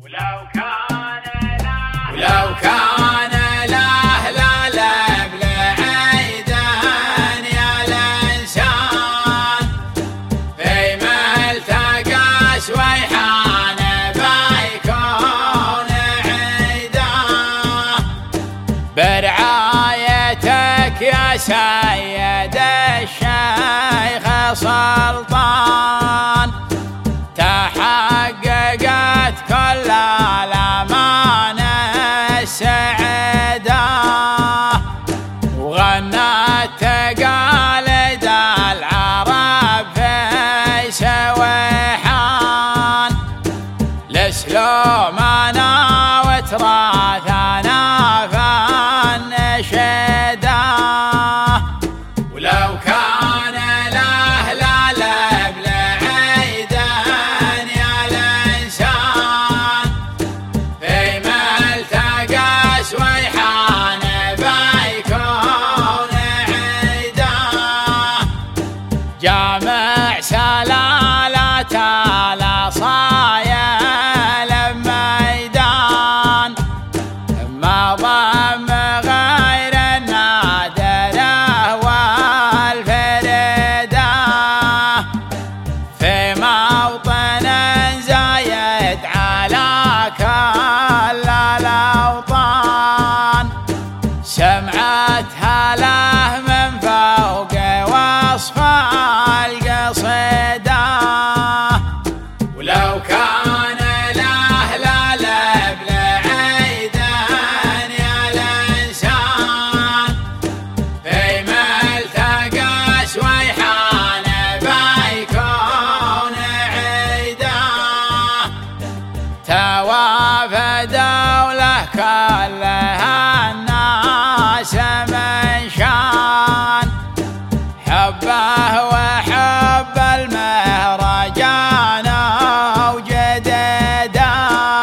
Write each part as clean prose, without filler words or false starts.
ولو كان له لالب لعيدان يا الإنسان في ملتقى سويحان بيكون عيدا برعايتك يا سيد الشيخ سلطان تحققت كل الأمان السعيدة وغنت تقاليد العرب في سويحان لسلومنا وتراثنا فالنشيدة ولو كان له لالب لعيدان يا الإنسان في ملتقى سويحان بيكون عيدا جامع سلالة الأصايا لميدان ما ضم غير النادرة والفريدة في موطن زايد على كل الأوطان سمعتها له من فوق وصف القصيدة ولو كان له لالب لعيدان يا الإنسان في ملتقى سويحان بيكون عيدا توافدوا له كلها الناس من شان حبه وحب المهرجان وجديده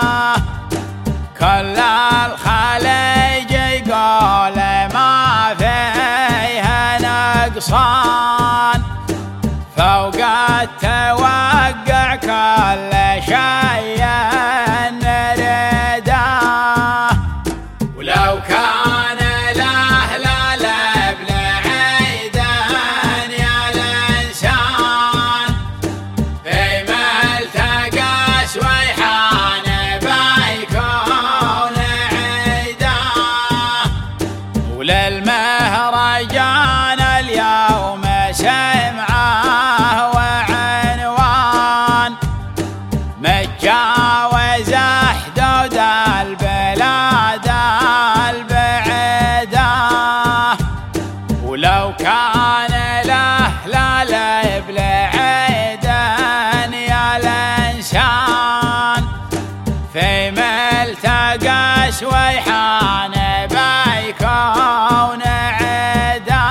كل الخليج يقول ما فيها نقصان فوق التوقع كل شيء نريده ولو كان له لالب لعيدان يا الإنسان في ملتقى سويحان بيكون عيدا وللمهرجان اليوم سمعه وعنوان متجاوز حدود البلاد البعيدة ولو كان له لالب لعيدان يا الإنسان في ملتقى سويحان بيكون عيدا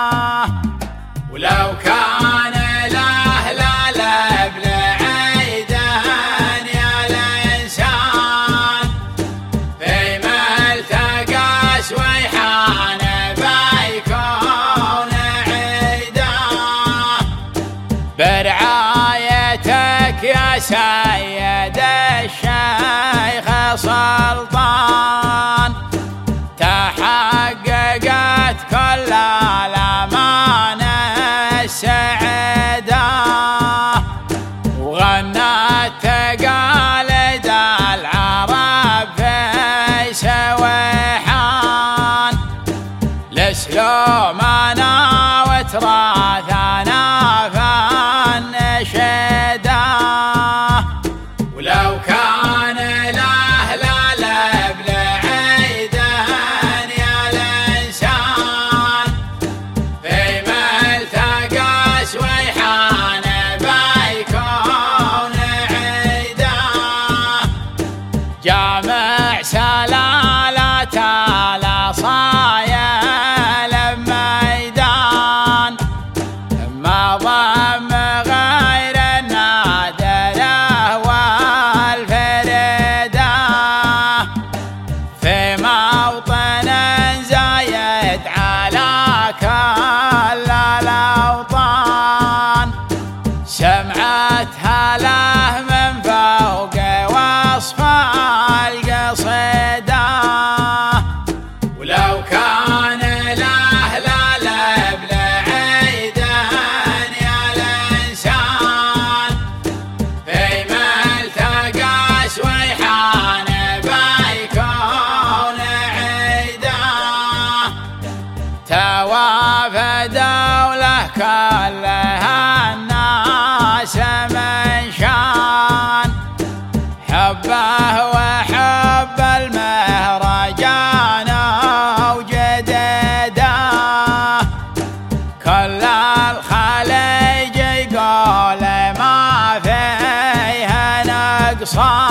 ولو كان له لالب لعيدان يا الإنسان في ملتقى سويحان بيكون عيدا برعايتك يا سيد الشيخ سلطان تحققت كل الأمان السعيدة وغنت تقاليد العرب في سويحان لسلومنا وتراثنا فالنشيدة ولو كان له لالب لعيدان يا الإنسان في ملتقى سويحان بيكون عيدا جامع سلالة الأصايا لميدان ما ضم غير النادرة والفريدة في موطن زايد على كل الأوطان سمعتها له من فوق وصف صار